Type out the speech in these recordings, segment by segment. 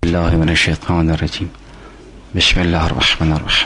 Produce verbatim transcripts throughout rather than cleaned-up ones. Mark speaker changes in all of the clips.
Speaker 1: الله من الشیطان الرجیم. بسم الله الرحمن الرحیم.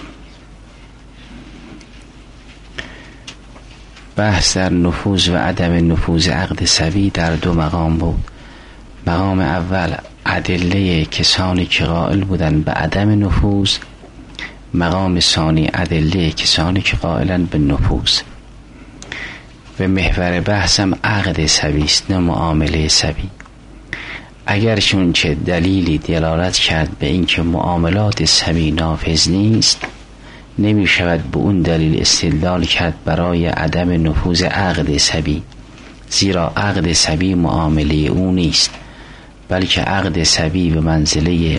Speaker 1: بحث در نفوذ و عدم نفوذ عقد سوی در دو مقام بود. مقام اول ادله کسانی که قائل بودند به عدم نفوذ، مقام ثانی ادله کسانی که قائلند به نفوذ. و محور بحثم عقد سوی است، نه معامله سوی. اگر چون چه دلیلی دلالت کرد به اینکه معاملات سوی نافذ نیست، نمی شود به اون دلیل استدلال کرد برای عدم نفوذ عقد سوی، زیرا عقد سوی معامله او نیست، بلکه عقد سوی به منزله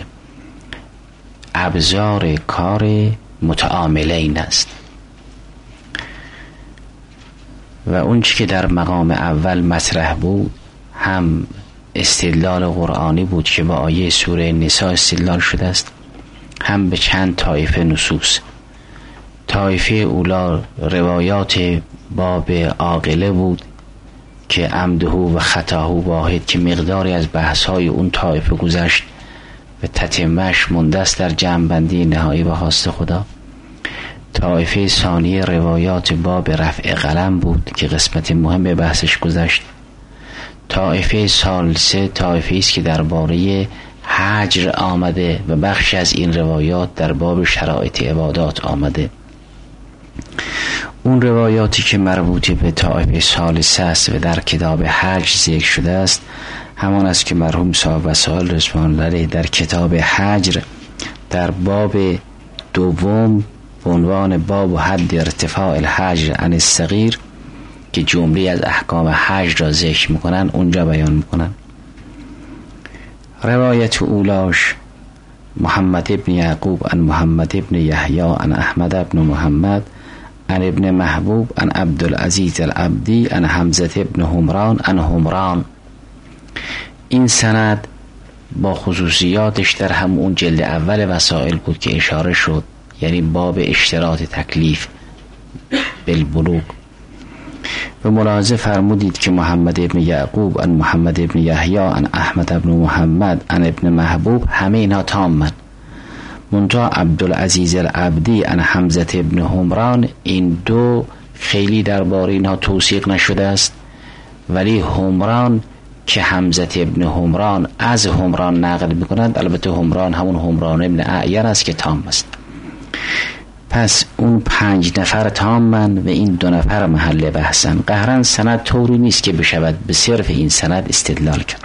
Speaker 1: ابزار کار متعاملین است. و اون چی که در مقام اول مطرح بود هم استدلال قرآنی بود که با آیه سوره نساء استدلال شده است، هم به چند طایفه نصوص. طایفه اولا روایات باب عاقله بود که عمده و خطاه واحد، که مقداری از بحث‌های اون طایفه گذشت و تتمه‌اش مونده است در جمع‌بندی نهایی به خواست خدا. طایفه ثانیه روایات باب رفع قلم بود که قسمت مهم به بحثش گذشت. طایفه ثالثه طایفه است که درباره حجر آمده و بخش از این روایات در باب شرایط عبادات آمده. اون روایاتی که مربوط به طایفه ثالثه است و در کتاب حج ذکر شده است همان است که مرحوم صاحب وسائل رضوان الله علیه در کتاب حجر در باب دوم به عنوان باب و حد ارتفاع الحجر عن الصغیر که جمله از احکام حج را ذکر میکنن اونجا بیان میکنن. روایت اولاش محمد ابن یعقوب عن محمد ابن یحیی عن احمد ابن محمد عن ابن محبوب عن عبدالعزیز العبدی عن حمزه ابن همران عن همران. این سند با خصوصیاتش در همون جلد اول وسائل بود که اشاره شد، یعنی باب اشتراط تکلیف بالبلوغ. و ملاحظه فرمودید که محمد ابن یعقوب عن محمد ابن یحیی عن احمد ابن محمد عن ابن محبوب همه اینا تامن، منتها عبدالعزیز العبدی عن حمزه ابن همران این دو خیلی درباره اینها توثیق نشده است، ولی همران که حمزه ابن همران از همران نقل میکنند، البته همران همون همران ابن اعیر است که تام است. پس اون پنج نفر تامن و این دو نفر محل بحثن. قهرن سند طوری نیست که بشود به صرف این سند استدلال کرد.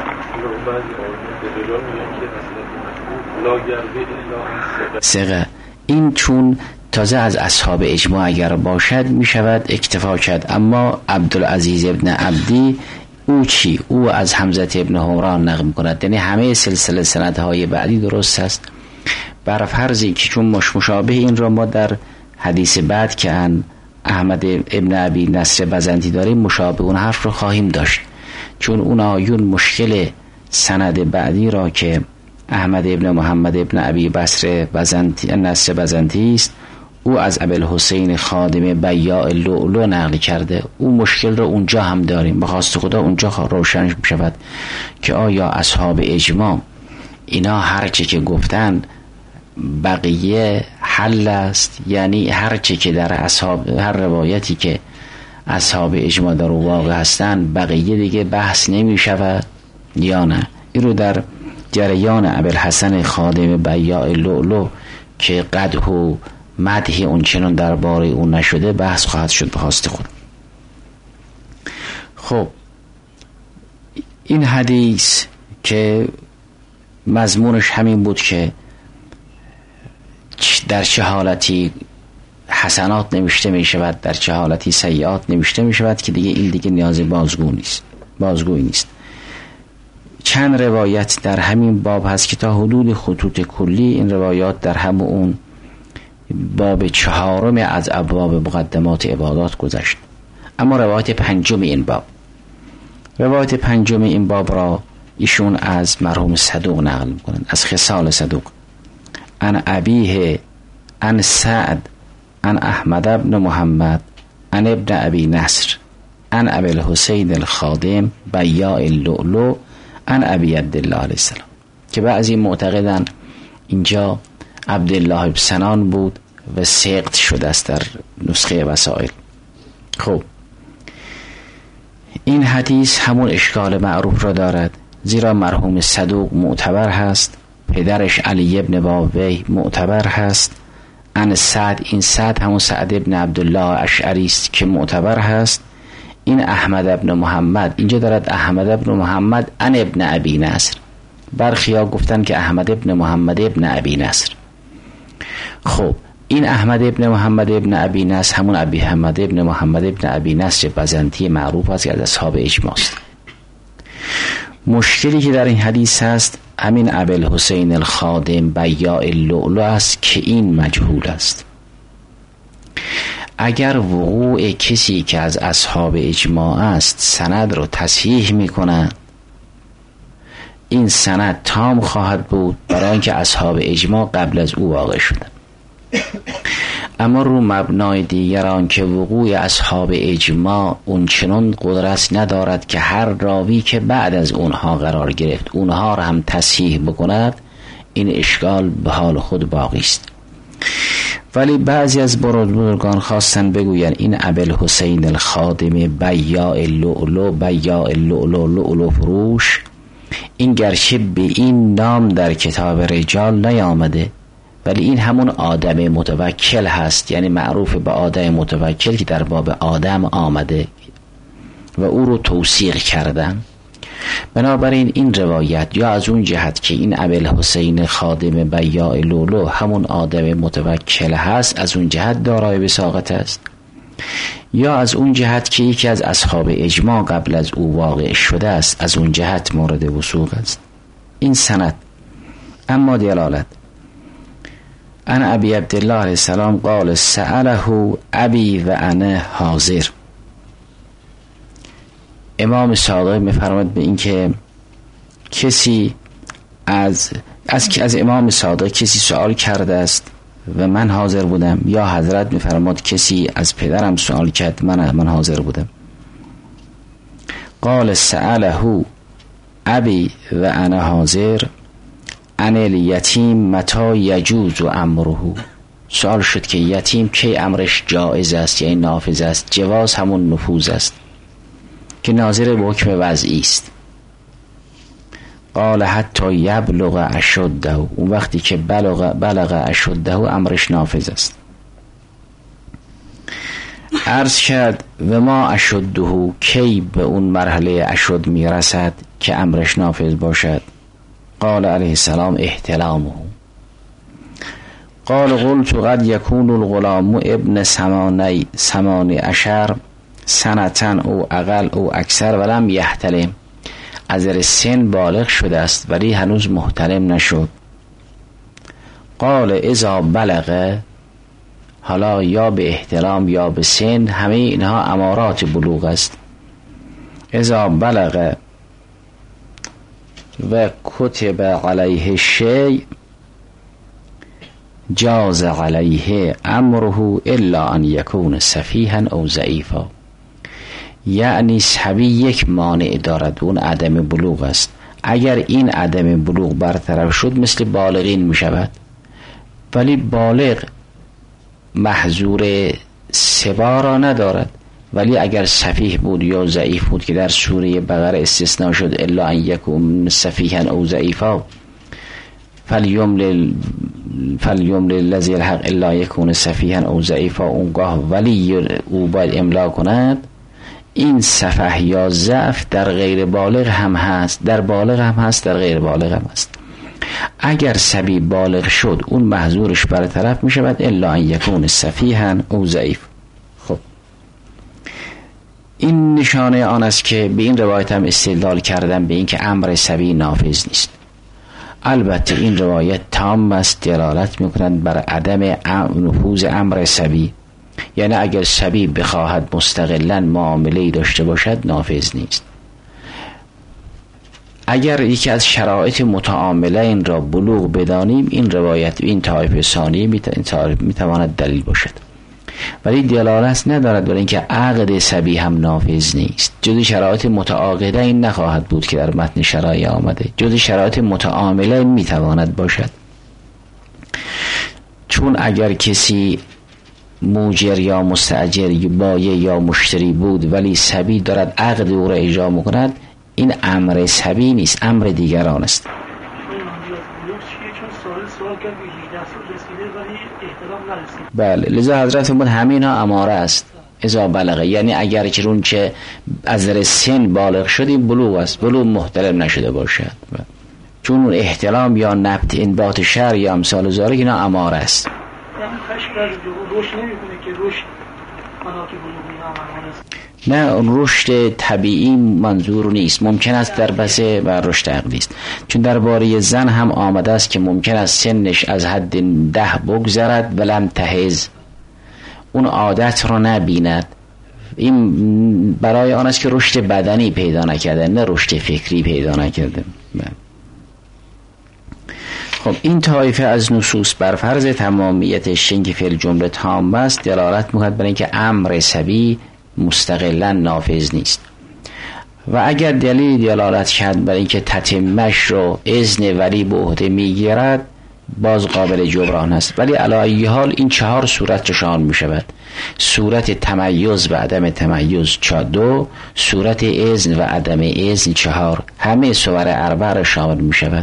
Speaker 1: سقه این چون تازه از اصحاب اجماع اگر باشد می شود اکتفا کرد، اما عبدالعزیز ابن عبدی او چی؟ او از حمزه ابن همران نقل می کند، یعنی همه سلسله سندهای بعدی درست است. بر فرضی که چون مش مشابه این را ما در حدیث بعد که ان احمد ابن ابی نصر بزنتی داریم مشابه اون حرف رو خواهیم داشت، چون اون آیون مشکل سند بعدی را که احمد ابن محمد ابن ابی بصر بزنتی نصر بزنتی است، او از ابوالحسین خادم بیاع لؤلؤ نقل کرده. او مشکل رو اونجا هم داریم، به خواست خدا اونجا روشن می شود که آیا اصحاب اجماع اینا هرچی که گفتن بقیه حل است، یعنی هرچی که در اصحاب هر روایتی که اصحاب اجماع در واقع هستن بقیه دیگه بحث نمی شود یا نه؟ این رو در جریان ابوالحسن خادم بیاع لؤلؤ که قدح و مدح اون چنان درباره اون نشده بحث خواهد شد به خواست خود. خب این حدیث که مضمونش همین بود که در چه حالتی حسنات نوشته می شود، در چه حالتی سیئات نوشته می شود، که دیگه این دیگه نیاز بازگو نیست بازگویی نیست. چند روایت در همین باب هست که تا حدود خطوط کلی این روایات در همون اون باب چهارم از ابواب مقدمات عبادات گذشت. اما روایت پنجم این باب روایت پنجم این باب را ایشون از مرحوم صدوق نقل میکنند، از خصال صدوق، عن ابیه عن سعد عن احمد ابن محمد عن ابن ابی نصر عن ابوالحسین الخادم بیاع اللؤلؤ عن ابی عبدالله علیه السلام. که بعضی معتقدن اینجا عبدالله بن سنان بود و سقط شده است در نسخه وسائل. خب این حدیث همون اشکال معروف را دارد، زیرا مرحوم صدوق معتبر هست، پدرش علی ابن بابی معتبر هست، ان سعد، این سعد همون سعد ابن عبدالله اشعری است که معتبر هست، این احمد ابن محمد، اینجا دارد احمد ابن محمد ان ابن ابی نصر، برخیا گفتن که احمد ابن محمد ابن ابی نصر. خب این احمد ابن محمد ابن ابی نصر همون ابی احمد ابن محمد ابن ابی نصر بزنطی معروف است که از اصحاب اجماع است. مشکلی که در این حدیث هست همین ابوالحسین الخادم بیاع اللؤلؤ است که این مجهول است. اگر وقوع کسی که از اصحاب اجماع است سند رو تصحیح میکنند، این سند تام خواهد بود برای اینکه اصحاب اجماع قبل از او واقع شدند. اما رو مبنای دیگران که وقوع اصحاب اجماع اون چنان قدرت ندارد که هر راوی که بعد از اونها قرار گرفت اونها را هم تصحیح بکند، این اشکال به حال خود باقی است. ولی بعضی از بزرگان خواستن بگوین این ابوالحسین الخادم بیاع اللؤلؤ بیاع اللؤلؤ لؤلؤ فروش، این گرچه به این نام در کتاب رجال نیامده ولی این همون آدم متوکل هست، یعنی معروف به آدم متوکل که در باب آدم آمده و او رو توثیق کردن. بنابراین این روایت یا از اون جهت که این ابوالحسین خادم بیاع اللؤلؤ همون آدم متوکل هست از اون جهت دارای وثاقت است، یا از اون جهت که یکی از اصحاب اجماع قبل از او واقع شده است از اون جهت مورد وثوق است این سند. اما دلالت ان ابی عبدالله علیه السلام قال سأله ابی و انا حاضر. امام صادق می‌فرماید به این که کسی از از از امام صادق کسی سوال کرده است و من حاضر بودم، یا حضرت می‌فرماد کسی از پدرم سوال کرد من من حاضر بودم. قال سأله ابی و انا حاضر ان الیتیم متى یجوز امره. سوال شد که یتیم کی امرش جایز است یعنی نافذ است. جواز همون نفوذ است که ناظر به حکم وضعی است. قال حتی یبلغ اشده، اون وقتی که بلغ بلغ اشده امرش نافذ است. عرض کرد و ما اشده، کی به اون مرحله اشد میرسد که امرش نافذ باشد؟ قال علیه السلام احتلامه. قال قلت قد یکون الغلام ابن ثمانی ثمانی عشر سنتن او اقل او اکثر ولم یحتلم، از در سن بالغ شده است ولی هنوز محتلم نشد. قال اذا بلغ، حالا یا به احتلام یا به سن همه اینها امارات بلوغ است. اذا بلغ و کتب علیه شیء جاز علیه امره الا ان یکون سفیها او ضعیفا. یعنی صبی یک مانع دارد، اون عدم بلوغ است. اگر این عدم بلوغ برطرف شد مثل بالغین می شود، ولی بالغ محظور سبا را ندارد. ولی اگر سفیه بود یا ضعیف بود که در سوره بقره استثناء شد الا ان یکون سفیها او ضعیفا فلیملل فلیملل الذی الحق الا یکون سفیها او ضعیفا، اونگاه ولی او باید املا کند. این سفه یا ضعف در غیر بالغ هم هست، در بالغ هم هست، در غیر بالغ هم هست. اگر صبی بالغ شد اون محظورش برطرف می شود الا ان یکون سفیها او ضعیف. خب این نشانه آن است که به این روایت هم استدلال کردم به این که امر صبی نافذ نیست. البته این روایت تام است، دلالت می کند بر عدم نفوذ امر صبی، یعنی اگر صبی بخواهد مستقلا معامله‌ای داشته باشد نافذ نیست. اگر یکی از شرایط متعامله این را بلوغ بدانیم این روایت این طایفه ثانی میتواند دلیل باشد. ولی دلالت ندارد برای اینکه عقد صبی هم نافذ نیست. جز شرایط متعاقده این نخواهد بود که در متن شرایع آمده، جز شرایط متعامله این میتواند باشد. چون اگر کسی موجر یا مستاجر یا بایع یا مشتری بود ولی صبی دارد عقد او را اجرا میکند، این امر صبی نیست، امر دیگران است. بله، لذا حضرت فرمود همین ها اماره است اذا بلغه، یعنی اگر که اون چه از در سن بالغ شدی بلوغ است، بلوغ محتلم نشده باشد، چون اون احتلام یا نبت انبات شر یا امثال ذالک اینا اماره است. نه، اون رشد طبیعی منظور نیست، ممکن است در بسه و رشد عقلی است. چون درباره زن هم آمده است که ممکن است سنش از حد ده بگذرد ولم تحض، اون عادت رو نبیند. این برای آن است که رشد بدنی پیدا نکرده، نه رشد فکری پیدا نکرده. خب این طایفه از نصوص بر فرض تمامیت شنگ فعل جمله تام است دلالت می‌کند بر اینکه امر صبی مستقلا نافذ نیست. و اگر دلیل دلالت کرد بر اینکه تتمش رو اذن ولی به عهده میگیرد باز قابل جبران است. ولی علی ای حال این چهار صورت شامل می شود: صورت تمیز و عدم تمیز چا دو، صورت اذن و عدم اذن چهار، همه صور اربع را شامل می شود.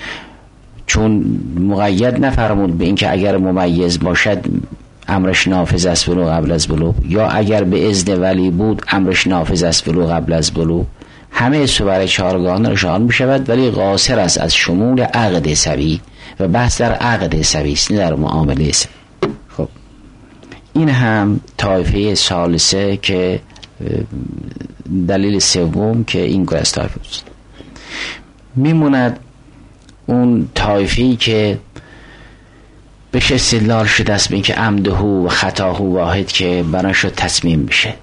Speaker 1: چون مقید نفرمود به اینکه اگر ممیز باشد امرش نافذ است ولو قبل از بلوغ، یا اگر به اذن ولی بود امرش نافذ است ولو قبل از بلوغ. همه صور چهارگانه را شامل می شود، ولی قاصر است از شمول عقد صبی و بحث در عقد صبی است، نه در معامله صبی. خب این هم طایفه ثالثه که دلیل سوم که این گونه است. طایفه است میموند اون طایفه‌ای که بهش استدلال شده است به اینکه عمده و خطاه واحد که بناشو تصمیم میشه.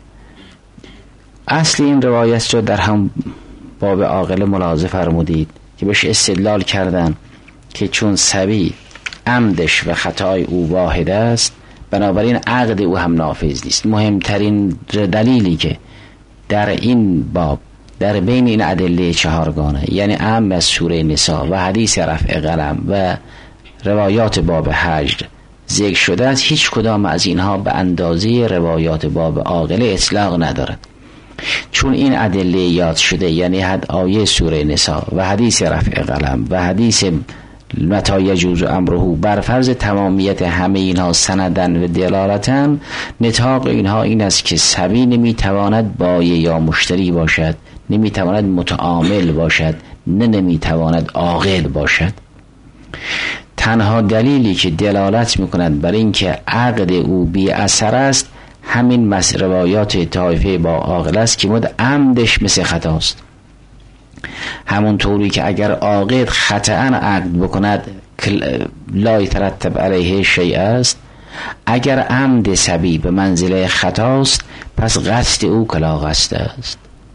Speaker 1: اصل این روایت رو در هم باب عاقله ملاحظه فرمودید که بهش استدلال کردن که چون صبی عمدش و خطای او واحد است بنابراین عقد او هم نافذ نیست. مهمترین دلیلی که در این باب در بین این ادله چهارگانه، یعنی عام از سوره نساء و حدیث رفع قلم و روایات باب حجر ذکر شده است، هیچ کدام از اینها به اندازه روایات باب عاقله اطلاق ندارد. چون این ادله یاد شده، یعنی حد آیه سوره نساء و حدیث رفع قلم و حدیث متی یجوز امره بر فرض تمامیت همه اینها سندن و دلالتن، نطاق اینها این است که صبی نمیتواند بایع یا مشتری باشد، نمیتواند متعامل باشد، نه نمیتواند عاقل باشد. تنها دلیلی که دلالت میکند بر اینکه عقد او بی اثر است همین مس روایات طایفه با عاقل است که مد عمدش مثل خطاست. همون طوری که اگر عاقل خطأ عقد بکند لا یترتب علیه شیء است، اگر عمد صبی به منزله خطاست پس قصد او کلا قصد است.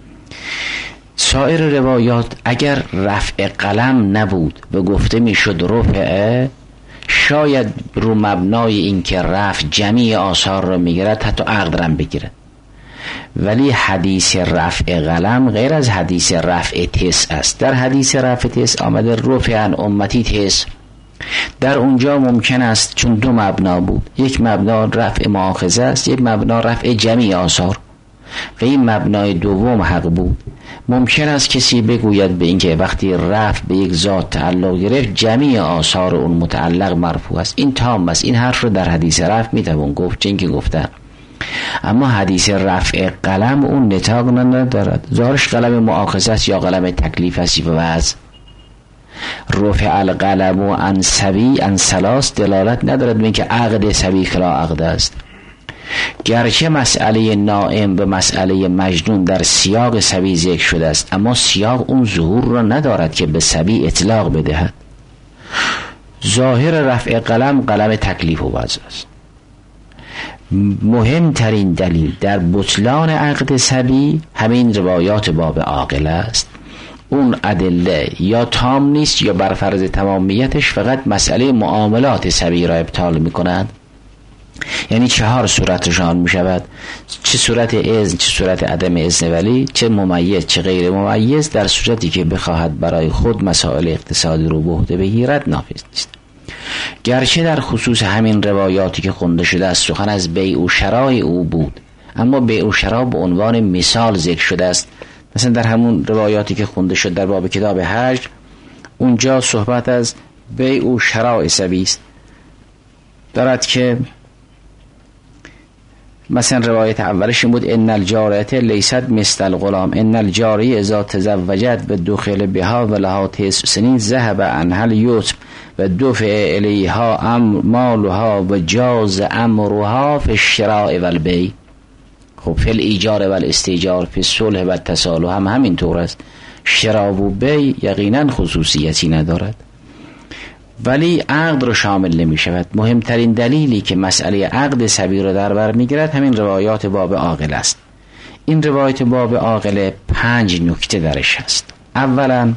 Speaker 1: سایر روایات اگر رفع قلم نبود و گفته میشد رفعه، شاید رو مبنای این که رفع جمیع آثار را میگیرد حتی عقد را بگیرد. ولی حدیث رفع قلم غیر از حدیث رفع تس است. در حدیث رفع تس آمده رفع عن امتی تس، در اونجا ممکن است چون دو مبنا بود، یک مبنا رفع مؤاخذه است، یک مبنا رفع جمیع آثار و این مبنای دوم حق بود. ممکن است کسی بگوید به اینکه وقتی رفع به یک ذات تعلق گرفت جمیع آثار اون متعلق مرفوع است، این تام است. این حرف رو در حدیث رفع میتوان گفت چون که گفتن، اما حدیث رفع قلم اون نطاق ندارد. ظاهرش قلم مؤاخذه است یا قلم تکلیف است و وضع. رفع القلم و عن صبی عن ثلاث دلالت ندارد به اینکه عقد صبی کلا عقد است. گرچه مسئله نائم به مسئله مجنون در سیاق صبی ذکر شده است، اما سیاق اون ظهور را ندارد که به صبی اطلاق بدهد. ظاهر رفع قلم قلم تکلیف و وضع است. مهمترین دلیل در بطلان عقد صبی همین روایات باب عاقله است. اون ادله یا تام نیست یا بر فرض تمامیتش فقط مسئله معاملات صبی را ابطال می کند، یعنی چهار صورت روشان می شود، چه صورت اذن، چه صورت عدم اذن ولی، چه ممیز چه غیر ممیز، در صورتی که بخواهد برای خود مسائل اقتصادی رو به عهده بگیرد نافذ نیست. گرچه در خصوص همین روایاتی که خونده شده است سخن از بیع و شراء او بود، اما بیع و شراء به عنوان مثال ذکر شده است. مثلا در همون روایاتی که خونده شد در باب کتاب حج، اونجا صحبت از بیع و شراء سبی است، دارد که مثلا روایت اولش این بود ان الجاریه لیست مثل الغلام ان الجاریه اذا تزوجت و دخل بها و لها تسع سنین ذهب عنها الیتم و دفع الیها ام مالها و جاز امرها فی الشراء و البیع. خب فی الایجار و الاستیجار فی الصلح و التصالح هم همین طور است. شراء و بیع یقینا خصوصیتی ندارد ولی عقد رو شامل نمی شود. مهمترین دلیلی که مسئله عقد سبی رو در بر می گیرد همین روایات باب عاقل است. این روایت باب عاقل پنج نکته درش هست. اولا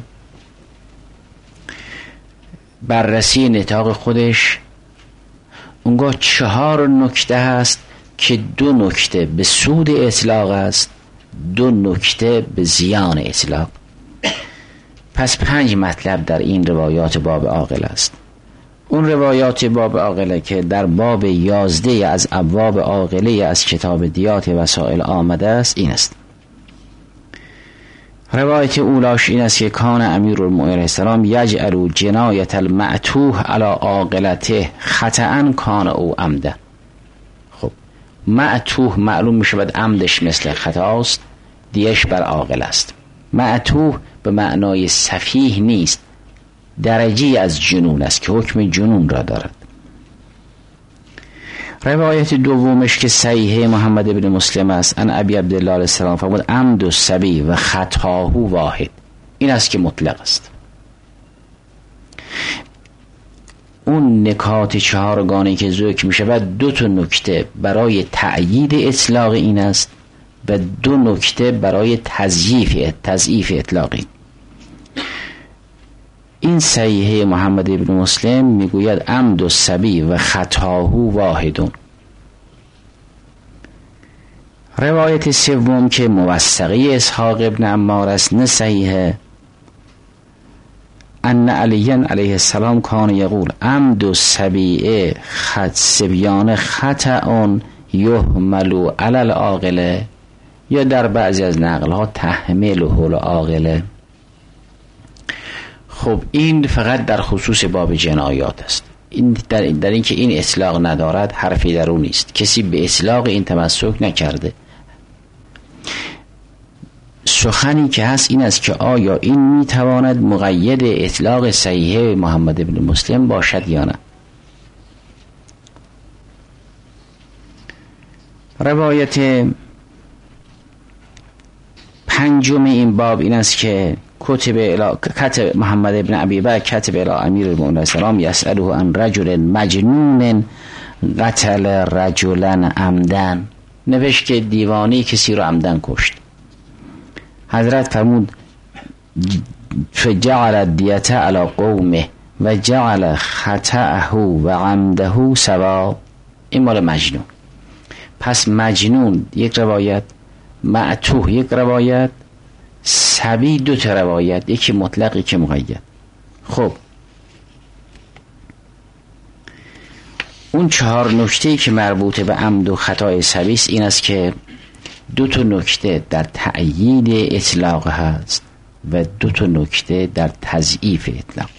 Speaker 1: بررسی نطاق خودش، اونگاه چهار نکته هست که دو نکته به سود اطلاق است، دو نکته به زیان اطلاق. پس پنج مطلب در این روایات باب عاقل است. اون روایات باب عاقله که در باب یازده از ابواب عاقله از کتاب دیات وسائل آمده است این است. روایت اولاش این است که کان امیرالمؤمنین علیه السلام یجعل جنایت المعتوه علی عاقلته خطأ کان او عمدا. خب معتوه معلوم می شود عمدش مثل خطاست، دیش بر عاقل است. معتوه به معنای سفیه نیست، درجی از جنون است که حکم جنون را دارد. روایت دومش که صحیح محمد ابن مسلم است ان ابی عبدالله علیه السلام فرمود عمد الصبی و خطاه واحد، این است که مطلق است. اون نکات چهارگانه که ذکر می شود دو تا نکته برای تأیید اطلاق این است و دو نکته برای تضعیف تضعیف اطلاقی. این صحیح محمد ابن مسلم میگوید عمد الصبی و خطاه واحدون. روایت سوم که موثقی اسحاق ابن عمار است نه صحیحه، ان علی علیه السلام کان یقول عمد الصبی خط سبیان خطأ یحمل علی العاقله، یا در بعضی از نقل ها تحمل حول عاقله. خب این فقط در خصوص باب جنایات است. این در, در این که این اطلاق ندارد حرفی در اون نیست، کسی به اطلاق این تمسک نکرده. سخنی که هست این است که آیا این میتواند مقید اطلاق صحیح محمد ابن مسلم باشد یا نه. روایت پنجم این باب این است که کتب الى کتب محمد ابن ابی بکر کتب الى امیر المؤمنین السلام یسأله عن رجل مجنون قتل رجلا عمدن، نوشت که دیوانی کسی رو عمدن کشت. حضرت فرمود فجعل الدیة علی قومه و جعل خطأه و عمده سوا. این مال مجنون. پس مجنون یک روایت، معتوه یک روایت، صبی دو تا روایت، یکی مطلق یکی مقید. خب اون چهار نکته‌ای که مربوط به عمد و خطای صبی است این است که دو تا نکته در تأیید اطلاق هست و دو تا نکته در تضعیف اطلاق.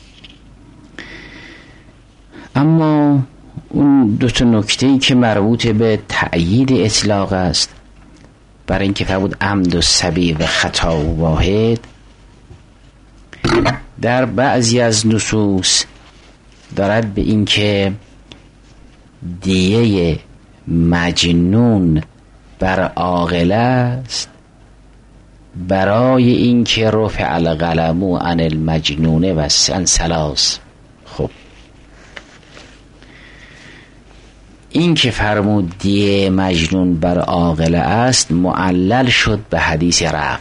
Speaker 1: اما اون دو تا نکته‌ای که مربوط به تأیید اطلاق است برای اینکه فرمود عمد و صبی و خطا و واحد، در بعضی از نصوص دارد به این که دیه مجنون بر عاقله است برای اینکه رفع القلم عن المجنون و عن ثلاث. خب این که فرمود دیه مجنون بر عاقله است معلل شد به حدیث رفع،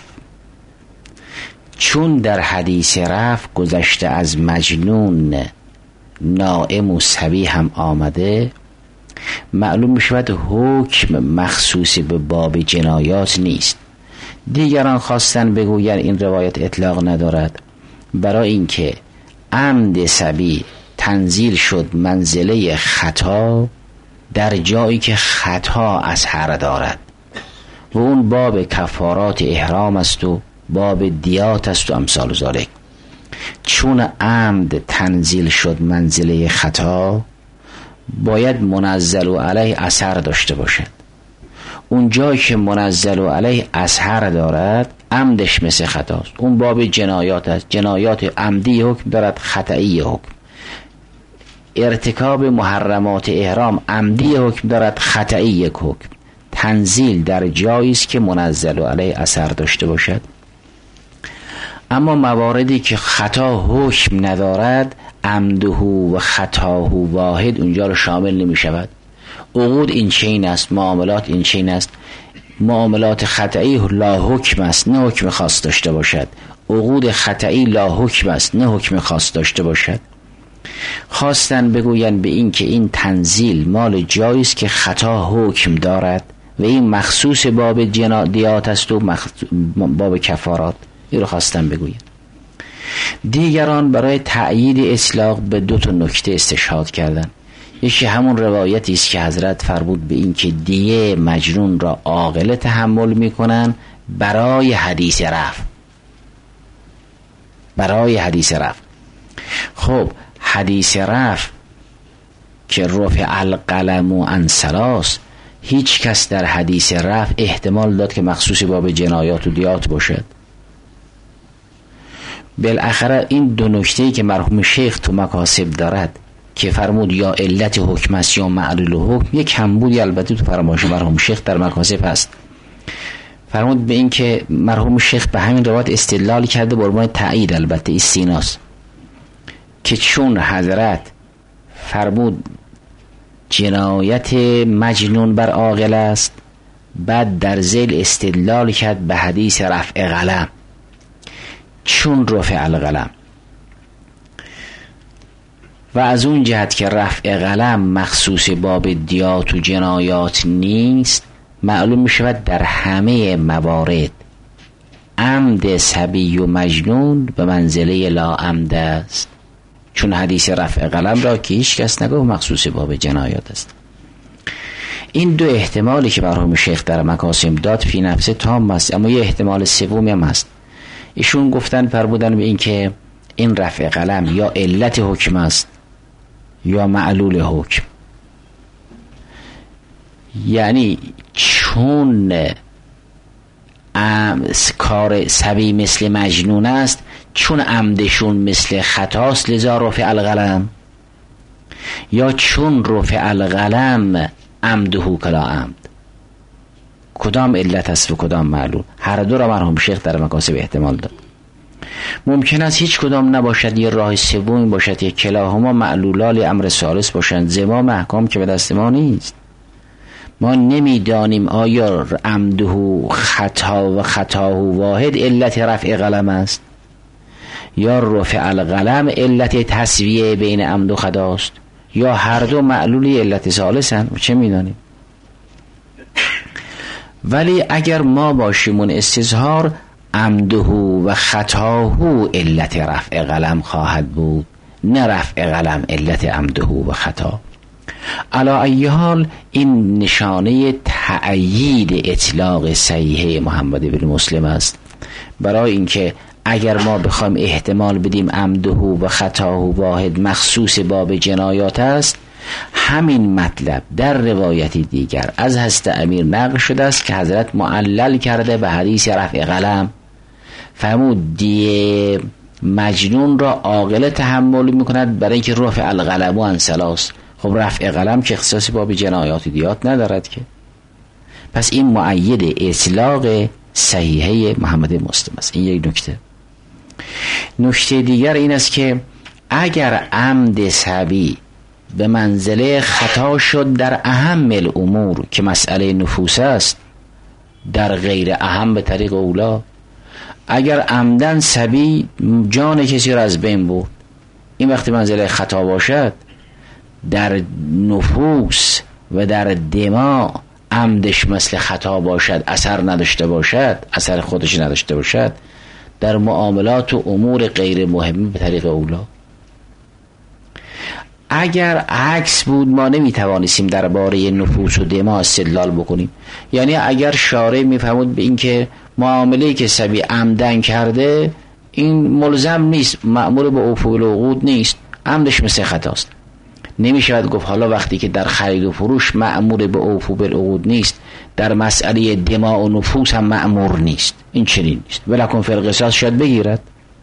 Speaker 1: چون در حدیث رفع گذشته از مجنون نائم و صبی هم آمده. معلوم میشود حکم مخصوص به باب جنایات نیست. دیگران خواستن بگوین این روایت اطلاق ندارد، برای اینکه عمد صبی تنزیل شد منزله خطا در جایی که خطا اثر دارد و اون باب کفارات احرام است و باب دیات است و امثال ذالک. چون عمد تنزیل شد منزله خطا، باید منزل و علیه اثر داشته باشد. اون جایی که منزل و علیه اثر دارد عمدش مثل خطاست. اون باب جنایات است. جنایات عمدی حکم دارد، خطئی حکم. ارتکاب محرمات احرام عمدی حکم دارد، خطئی یک حکم. تنزیل در جایی است که منزل و علیه اثر داشته باشد. اما مواردی که خطا حکم ندارد، عمده و خطاه واحد اونجا رو شامل نمی شود. عقود این چین است، معاملات این چین است. معاملات خطئی لا حکم است، نه حکم خاص داشته باشد. عقود خطئی لا حکم است، نه حکم خاص داشته باشد. خواستن بگوین به این که این تنزیل مال جایی است که خطا حکم دارد و این مخصوص باب جنایات است و باب کفارات. این رو خواستن بگوین. دیگران برای تأیید اطلاق به دو تا نکته استشهاد کردند. یکی همون روایتی است که حضرت فرمود به این که دیه مجنون را عاقله تحمل میکنن برای حدیث رفع. برای حدیث رفع. خب حدیث رفع که رفع القلم عن ثلاث، هیچ کس در حدیث رفع احتمال داد که مخصوص باب جنایات و دیات باشد. بالاخره این دو نکته‌ای که مرحوم شیخ تو مکاسب دارد که فرمود یا علت حکم است یا معلول حکم، یک کمبودی البته تو فرمایش مرحوم شیخ در مکاسب هست. فرمود به این که مرحوم شیخ به همین روایت استدلال کرده به عنوان تایید، البته استیناس، که چون حضرت فرمود جنایت مجنون بر عاقل است، بعد در ذیل استدلال کرد به حدیث رفع قلم. چون رفع القلم و از اون جهت که رفع قلم مخصوص باب دیات و جنایات نیست، معلوم می شود در همه موارد عمد صبی و مجنون به منزله لا عمد است. چون حدیث رفع قلم را که هیچ کس نگفت مخصوص باب جنایات است. این دو احتمالی که مرحوم شیخ در مکاسم داد فی نفسه تام است، اما یه احتمال سومی هم هست. ایشون گفتن فرمودن به این که این رفع قلم یا علت حکم است یا معلول حکم. یعنی چون کار صبی مثل مجنون است، چون عمدشون مثل خطاست لذا رفع القلم، یا چون رفع القلم عمده کلا عمد. کدام علت است و کدام معلول؟ هر دو را مرحوم شیخ در مکاسب احتمال داد. ممکن است هیچ کدام نباشد، یه راه سوم باشد، یک کلاهما معلولال امر ثالث باشند. زمام احکام که به دست ما نیست. ما نمیدانیم آیا عمده خطا و خطاه واحد علت رفع قلم است یا رفع القلم علت تسویه بین عمد و خطا است، یا هر دو معلولی علت ثالثند. چه میدانیم؟ ولی اگر ما باشیم اون استظهار عمده و خطاه علت رفع قلم خواهد بود، نه رفع قلم علت عمده و خطا. علی ای حال این نشانه تأیید اطلاق صحیح محمد بن مسلم است، برای اینکه اگر ما بخوایم احتمال بدیم عمده و خطاه واحد مخصوص باب جنایات است، همین مطلب در روایتی دیگر از حضرت امیر نقل شده است که حضرت معلل کرده به حدیث رفع قلم. فرمود دیه مجنون را عاقله تحمل میکند برای اینکه رفع القلم عن ثلاث. خب رفع قلم که اختصاصی باب جنایات دیات ندارد که. پس این مؤید اطلاق صحیحه محمد مسلم است. این یک نکته. نکته دیگر این است که اگر عمد صبی به منزله خطا شد در اهم الامور که مسئله نفوس است، در غیر اهم به طریق اولا، اگر عمدن صبی جان کسی را از بین برد، این وقتی منزله خطا باشد در نفوس و در دما عمدش مثل خطا باشد، اثر نداشته باشد، اثر خودش نداشته باشد، در معاملات و امور غیر مهمه به طریق اولا. اگر عکس بود ما نمیتوانستیم درباره نفوس و دما استدلال بکنیم. یعنی اگر شارع میفهمود به این که معامله‌ای که سبی عمدن کرده این ملزم نیست، مأمور به اوفو العقود نیست، عمدش مثل خطاست، نمیشود گفت حالا وقتی که در خرید و فروش مأمور به اوفو بالعقود نیست، در مسئله دما و نفوس هم مأمور نیست. این چنین نیست. ولکن فی القصاص شاید بگیرد.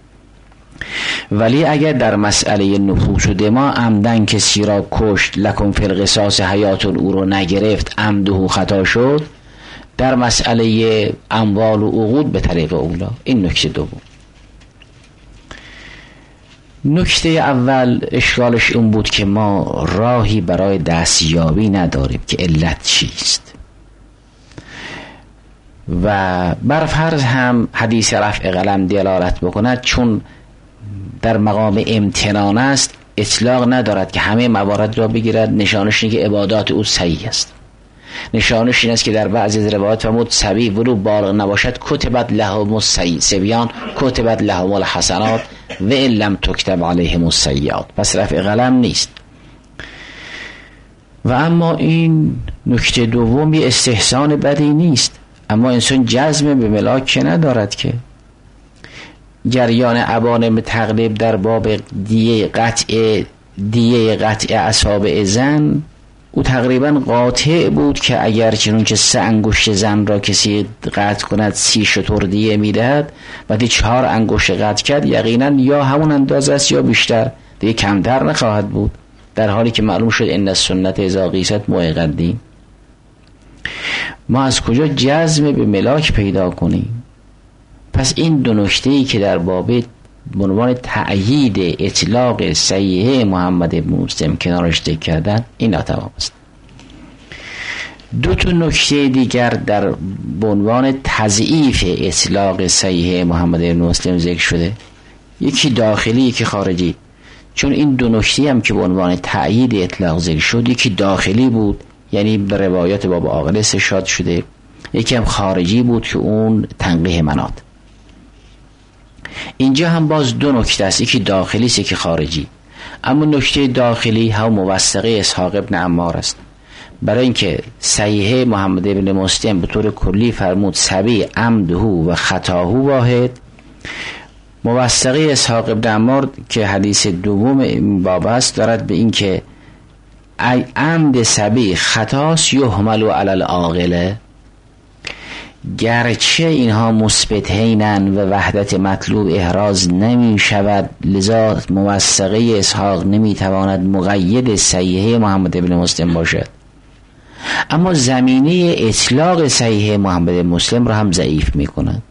Speaker 1: ولی اگر در مسئله نفوس و دما عمدن کسی را کشت، لکن فی القصاص حیات او رو نگرفت، عمده خطا شد، در مسئله اموال و عقود به طریق اولا. این نکته دوم. نکته اول اشکالش این بود که ما راهی برای دستیابی نداریم که علت چیست و بر فرض هم حدیث رفع قلم دلالت بکند، چون در مقام امتنان است اطلاق ندارد که همه موارد را بگیرد. نشانش اینه که عبادات او صحیح است. نشانش این است که در بعضی از روایات فرمود صبی ولو بالغ نباشد کتبت لهم السیئات، کتبت لهم الحسنات و ان لم تکتب علیهم السیئات. پس رفع قلم نیست. و اما این نکته دوم یه استحسان بدی نیست، اما انسان جزم به ملاک که ندارد که جریان ابان تقریب در باب دیه قطع دیه قطع اصابع زن او تقریبا قاطع بود که اگر چنون که سه انگشت زن را کسی قطع کند سی شتر دیه میدهد و دی چهار انگشت قطع کرد یقینا یا همون اندازه است یا بیشتر، دیگه کمتر نخواهد بود، در حالی که معلوم شد ان السنت اذا قیست موقدین. ما از کجا جزم به ملاک پیدا کنیم؟ پس این دو نکته‌ای که در باب عنوان تأیید اطلاق صحیحه محمد بن مسلم کنارش ذکر کردن این ناتمام است. دو تا نکته دیگر در عنوان تضعیف اطلاق صحیحه محمد بن مسلم ذکر شده، یکی داخلی یکی خارجی. چون این دو نکته هم که به عنوان تأیید اطلاق ذکر شد، یکی داخلی بود یعنی به روایات باب عاقل استشهاد شده، یکی هم خارجی بود که اون تنقیح مناط. اینجا هم باز دو نکته است، یکی داخلی است یکی خارجی. اما نکته داخلی هم موثقه اسحاق ابن عمار است، برای اینکه صحیحه محمد ابن مسلم به طور کلی فرمود صبی عمده و خطاه واحد. موثقه اسحاق ابن عمار که حدیث دوم این باب است دارد به این که عمد صبی خطاست یحمل علی العاقله، گرچه اینها مثبتینن و وحدت مطلوب احراز نمی شود، لذا موثقه اسحاق نمی تواند مقید صحیحه محمد ابن مسلم باشد، اما زمینه اطلاق صحیحه محمد ابن مسلم را هم ضعیف می کند.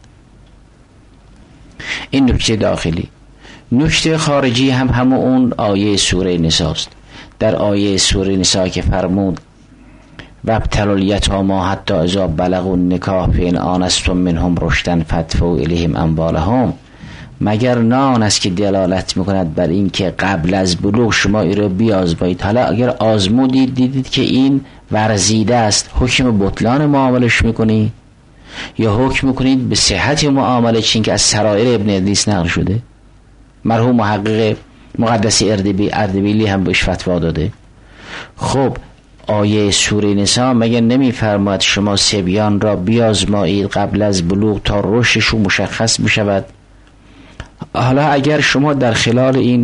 Speaker 1: این نکته داخلی. نکته خارجی هم همون اون آیه سوره نساء است. در آیه سوره نساء که فرمود و ابتلوا الیتامی حتی اذا بلغوا النکاح فإن آنستم منهم رشدا فادفعوا الیهم اموالهم، مگر نه آن است که دلالت میکند بر این که قبل از بلوغ شما این رو بیازمایید. حالا اگر آزمودید دیدید که این ورزیده است، حکم بطلان معاملش میکنی یا حکم میکنید به صحت معامله، چین که از سرائر ابن ادریس نقل شده. مرحوم محقق مقدس اردبیلی اردبیلی هم بهش فتوا داده. خب آیه سوره نساء مگر نمیفرماید شما صبیان را بیازمایید قبل از بلوغ تا رشدشون مشخص بشود؟ حالا اگر شما در خلال این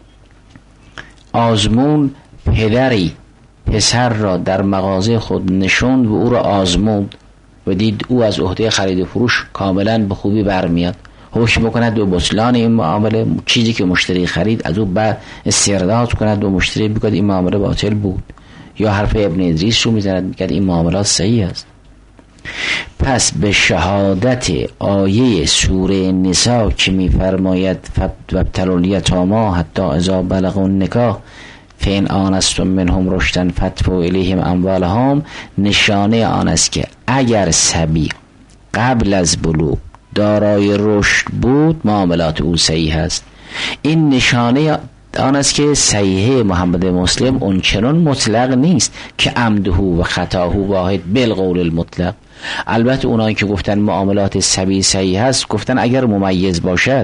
Speaker 1: آزمون پدری پسر را در مغازه خود نشوند و او را آزمود و دید او از عهده خرید و فروش کاملا به خوبی برمیاد، حکم بکند به بطلان این معامله، چیزی که مشتری خرید از او بعد استرداد کند و مشتری بگوید این معامله باطل بود، یا حرف ابن ادریس رو میزند میگه این معاملات صحیح است. پس به شهادت آیه سوره نساء که میفرماید وابتلوا الیتامی حتی اذا بلغوا النکاح فإن آنستم منهم رشدا فادفعوا الیهم اموالهم، نشانه آن است که اگر صبی قبل از بلوغ دارای رشد بود معاملات او صحیح است. این نشانه آن است که صحیح محمد مسلم اون چنان مطلق نیست که عمده و خطاه واحد بالقول المطلق. البته اونایی که گفتن معاملات سبیل صحیح هست گفتن اگر ممیز باشد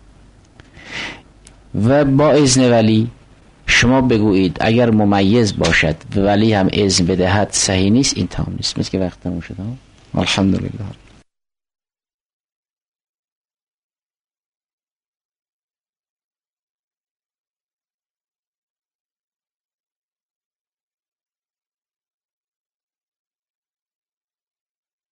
Speaker 1: و با اذن ولی، شما بگویید اگر ممیز باشد و ولی هم اذن بدهد صحیح نیست، این تمام نیست. مثل که وقت تموم شد. الحمدلله.